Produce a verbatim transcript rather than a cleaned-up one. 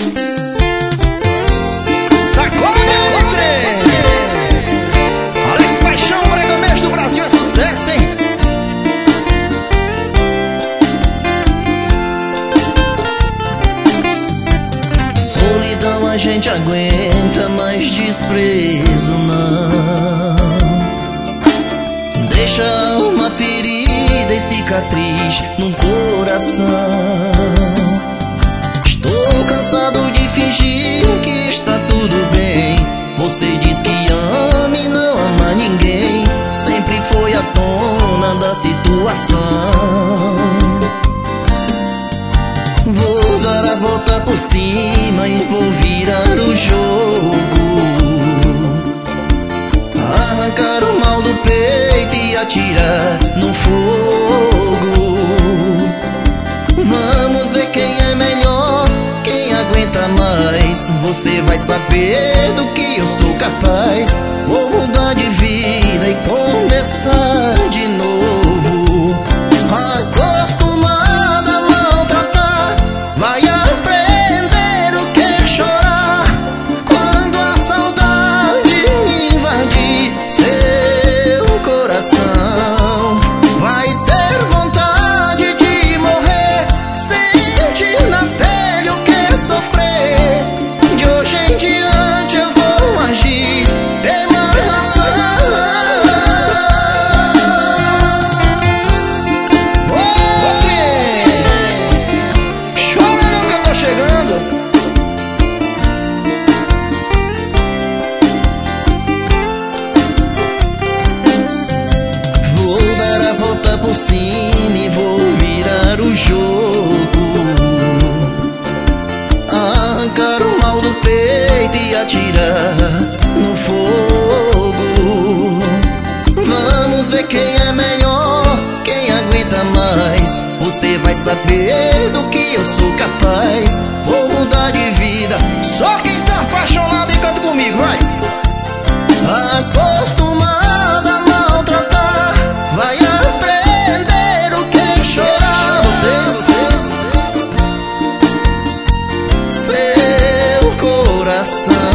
Solidão a gente aguenta, mas desprezo não. Deixa uma ferida e cicatriz no coração. Estou cansado de fingir que está tudo bem. Você diz que ama e não ama ninguém. Sempre foi a dona da situação. Vou dar a volta por cima e vou virar o jogo. Arrancar o mal do peito e atirar no fogo. Vamos ver quem é melhor, quem aguenta mais. Você vai saber do que eu sou capaz. Vou mudar de vida e começar de novo. Acostumada a maltratar, vai aprender o que é chorar. Quando a saudade invadir seu coração, vai ter vontade de morrer, sentir na pele o que é sofrer. De hoje em diante eu vou agir pela razão. Chora não que eu tô chegando. Vou dar a volta por cima e vou virar o jogo. Arrancar o mal do peito e atirar no fogo. Vamos ver quem é melhor, quem aguenta mais. Você vai saber do que eu sou capaz. Vou mudar de vida. Só quem tá apaixonado e canta comigo, vai. Acostumada a maltratar, vai aprender o que é chorar. Você, seu coração